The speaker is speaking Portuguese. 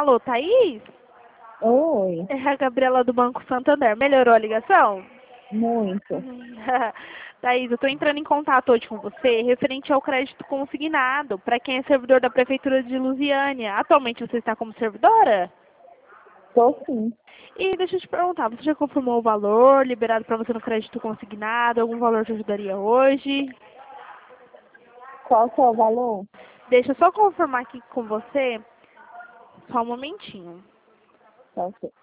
Alô, Thaís? Oi, É a Gabriela do Banco Santander. Melhorou a ligação? muito. Thaís, eu estou entrando em contato hoje com você referente ao crédito consignado para quem é servidor da Prefeitura de Lusiânia. Atualmente você está como servidora? Tô sim. E deixa eu te perguntar, você já confirmou o valor liberado para você no crédito consignado? Algum valor te ajudaria hoje? Qual que é o valor? Deixa eu só confirmar aqui com você, só um momentinho. Tá ok.